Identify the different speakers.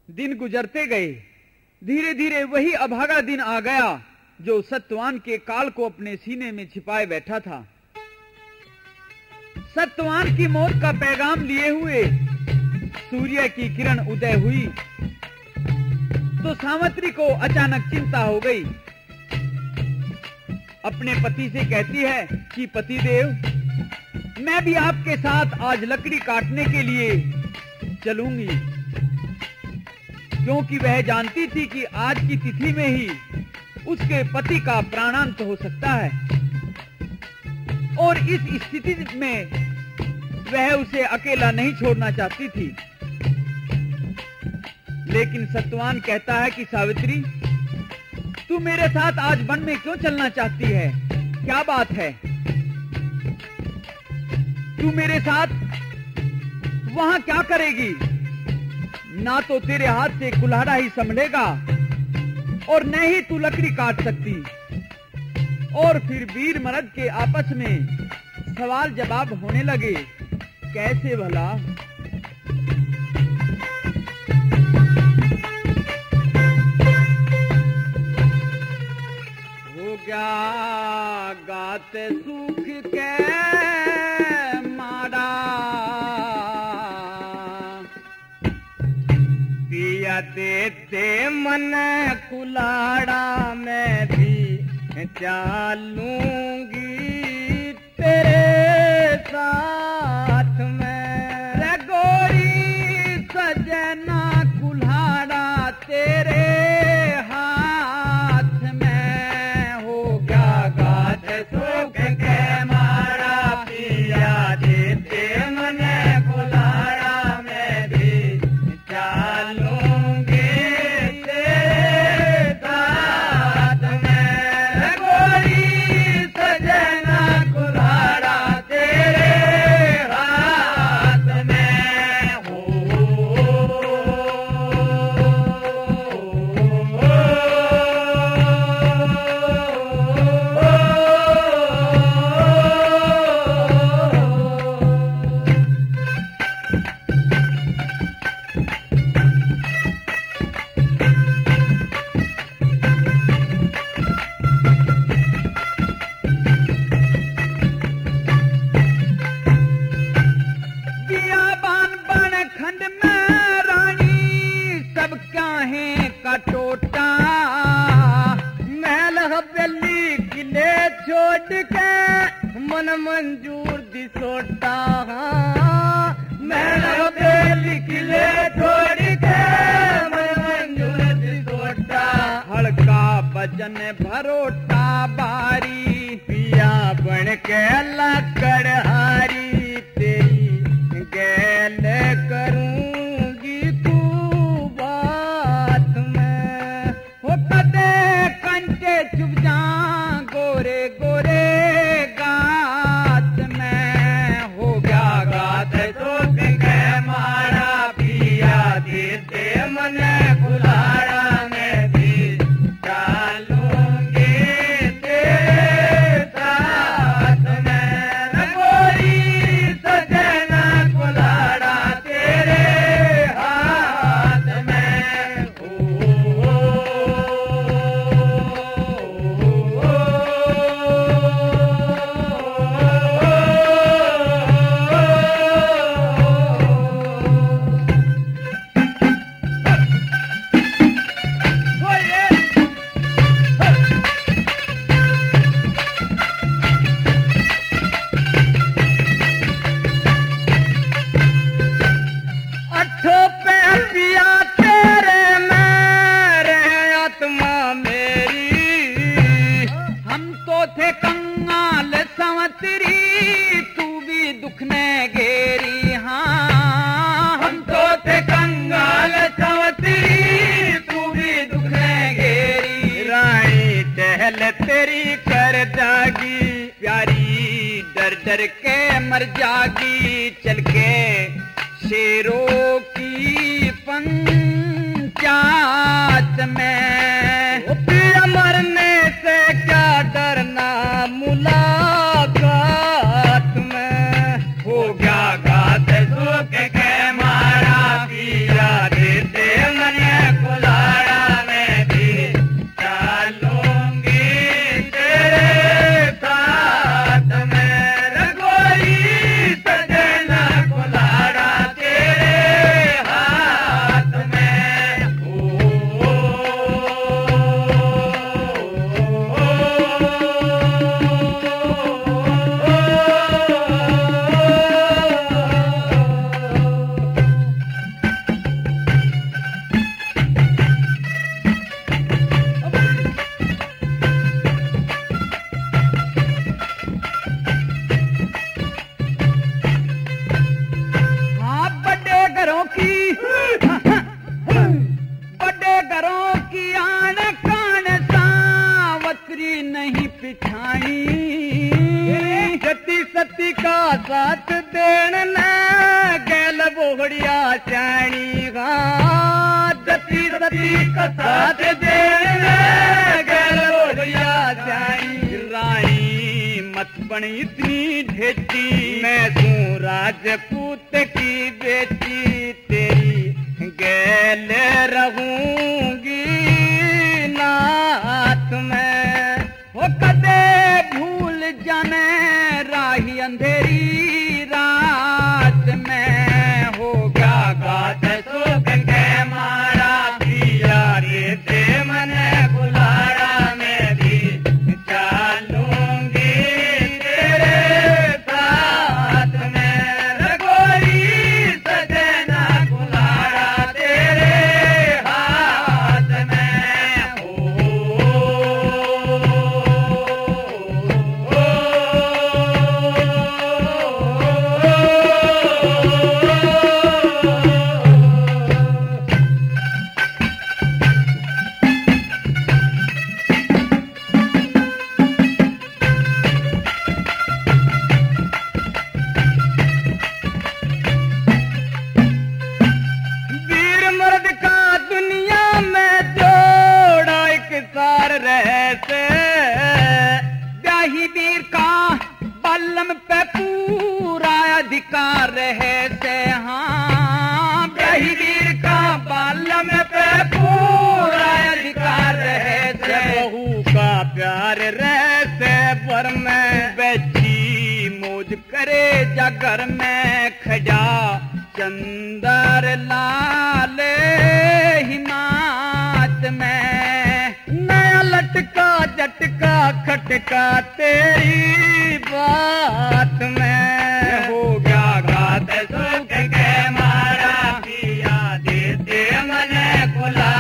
Speaker 1: दिन गुजरते गए। धीरे धीरे वही अभागा दिन आ गया जो सत्यवान के काल को अपने सीने में छिपाए बैठा था। सत्यवान की मौत का पैगाम लिए हुए सूर्य की किरण उदय हुई तो सावित्री को अचानक चिंता हो गई। अपने पति से कहती है कि पतिदेव, मैं भी आपके साथ आज लकड़ी काटने के लिए चलूंगी, क्योंकि वह जानती थी कि आज की तिथि में ही उसके पति का प्राणांत हो सकता है और इस स्थिति में वह उसे अकेला नहीं छोड़ना चाहती थी। लेकिन सत्यवान कहता है कि सावित्री, तू मेरे साथ आज वन में क्यों चलना चाहती है? क्या बात है? तू मेरे साथ वहां क्या करेगी? ना तो तेरे हाथ से कुल्हाड़ा ही संभलेगा और न ही तू लकड़ी काट सकती। और फिर वीर मर्द के आपस में सवाल जवाब होने लगे। कैसे भला? हो गया गात सूख के मारा, पिया देते मन कुलाड़ा, मैं भी चलूंगी तेरे साथ में। रे गोरी सजना कुल्हाड़ा तेरे हाथ में, हो गया गात सूख के मारा, पिया देते मन कुल्हाड़ा, मैं भी चलूंगी तेरे साथ में। रे गोरी सजना कुल्हाड़ा तेरे हाथ में, हो। बियाबान बन खंड में रानी सब काहे का टोटा, महल हवेली किले छोड़ के मन मंजूर दिसोटा। महल हवेली किले छोड़ के मन मंजूर दिसोटा, हड़का बजन भरोटा बारी, पिया बन के लकड़हारी, तेरी गैल करूंगी तू बात में। हो कदे कंटे चुभ जा गोरे गोरे गात में, हो गया गात सूख के मारा, पिया देते मन कुल्हाड़ा, मैं भी चलूंगी तेरे साथ में। रे गोरी सजना कुल्हाड़ा तेरे हाथ में, हो। अठो पे पिया तेरे में रहे आत्मा मेरी, हम तो थे कंगाल संवतरी, तू भी दुख ने घेरी। हाँ, हम तो थे कंगाल संवतरी, तू भी दुख ने घेरी। रानी टहल तेरी कर जागी, प्यारी डर डर के मर जागी, चल के शेरों की पंचायत में। पिया मरने से क्या डरना मुलाकात में, हो गया गात सूख के मारा, पिया देते मन
Speaker 2: साथ देण न गैल बोहड़िया चाणी गा दती दती का साथ देण न गैल बोहड़िया चाणी रानी मत बन इतनी ढेटी मैं तू राजपूत की बेटी तेरी गैल रहूंगी नाथ में हो कदे भूल जाने राही अंधेरी रात में होगा गात सुख के मारा पिया रे दे मन बुलाड़ा में भी चालूंगी तेरे साथ में रघोरी सजना बुलाड़ा तेरे हाथ में वीर मर्द का दुनिया में जोड़ा एक सार रहते ब्याही वीर का बल्लम पे पूरा अधिकार रहते हाँ ब्याही वीर का बल्लम पे पूरा अधिकार रहते बहू का प्यार रहते पर में बेची मौज करे जागर में खजा चंदर लाल हिमात में नया लटका झटका खटका तेरी बात में हो गया गात सुख के मारा पिया देते मन खुला